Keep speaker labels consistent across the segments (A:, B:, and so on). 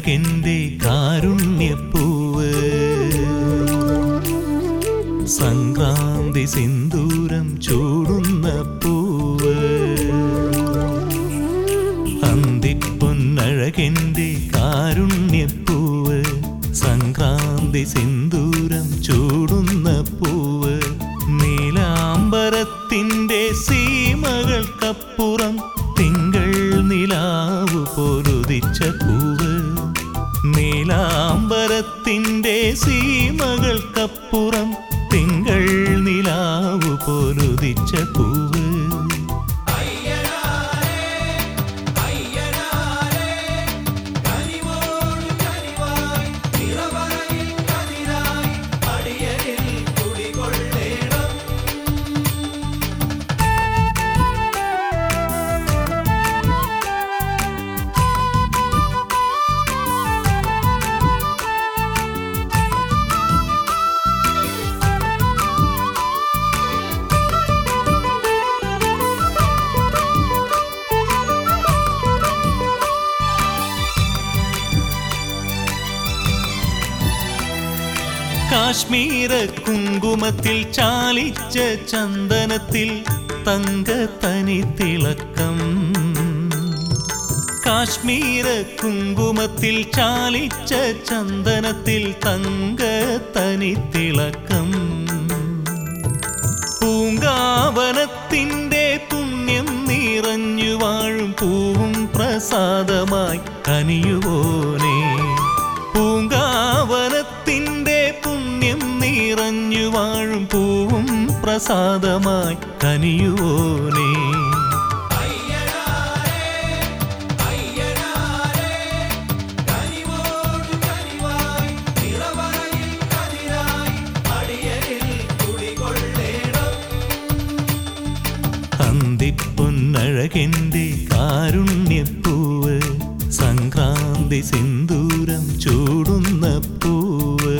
A: പൊന്നഴകെന്റെ കാരുണ്യപ്പൂവ് സംക്രാന്തി സിന്ദൂരം ചൂടുന്ന പൂവ് അന്തിപ്പൊന്നഴകെന്റെ കാരുണ്യപ്പൂവ് സംക്രാന്തി സിന്ദൂരം ചൂടുന്ന പൂവ് നീലാംബരത്തിന്റെ സീമകൾക്കപ്പുറം തിങ്കൾ നിലാവ് പോലുദിച്ച പൂവ് നീലാംബരത്തിന്റെ സീമകൾക്കപ്പുറം തിങ്കൾ നിലാവ് പോലുദിച്ച പൂവ് കാശ്മീര കുങ്കുമത്തിൽ ചാലിച്ച ചന്ദനത്തിൽ തങ്കത്തനി തിളക്കം കാശ്മീര കുങ്കുമത്തിൽ ചാലിച്ച ചന്ദനത്തിൽ തങ്കത്തനി തിളക്കം പൂങ്കാവനത്തിന്റെ പുണ്യം നിറഞ്ഞു വാഴും പൂവും പ്രസാദമായി കനിയുവോനേ പൂങ്കാവനത്തിന്റെ പുണ്യം നിറഞ്ഞു വാഴും പൂവും പ്രസാദമായി കനിയുവോനേ അന്തിപ്പൊന്നഴകെന്റെ കാരുണ്യപ്പൂവ് സംക്രാന്തി സിന്ദൂരം ചൂടുന്ന പൂവ്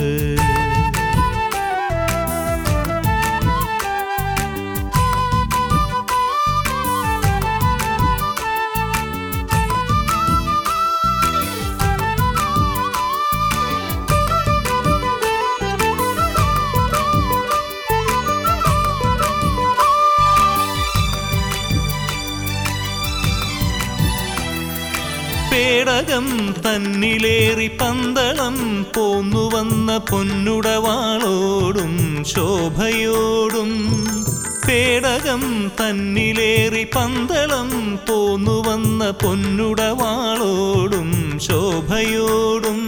A: പേടകം തന്നിലേറി പന്തളം പോന്നുവന്ന പൊന്നുടവാളോടും ശോഭയോടും പേടകം തന്നിലേറി പന്തളം പോന്നുവന്ന പൊന്നുടവാളോടും ശോഭയോടും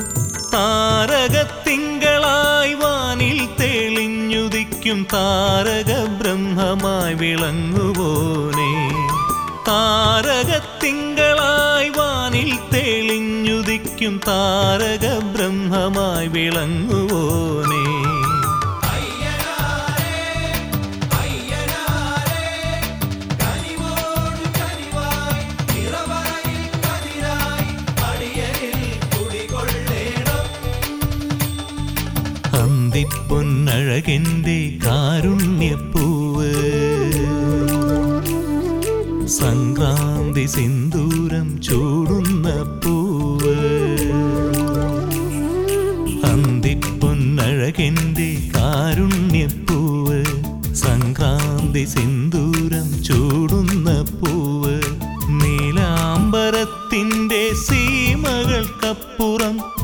A: താരകത്തിങ്കളായി വാനിൽ തെളിഞ്ഞുദിക്കും താരക ബ്രഹ്മമായി വിളങ്ങുവോനേ താരകത്തിങ്കളായി വാനിൽ തെളിഞ്ഞുദിക്കും താരക ബ്രഹ്മമായി വിളങ്ങുവോനേ അന്തിപ്പൊന്നഴകെന്റെ കാരുണ്യപ്പൂവ് സംക്രാന്തി സിന്ദൂരം ചൂടുന്ന പൂവ് അന്തിപ്പൊന്നഴകെന്റെ കാരുണ്യപ്പൂവ് സംക്രാന്തി സിന്ദൂരം ചൂടുന്ന പൂവ് നീലാംബരത്തിന്റെ സീമകൾക്കപ്പുറം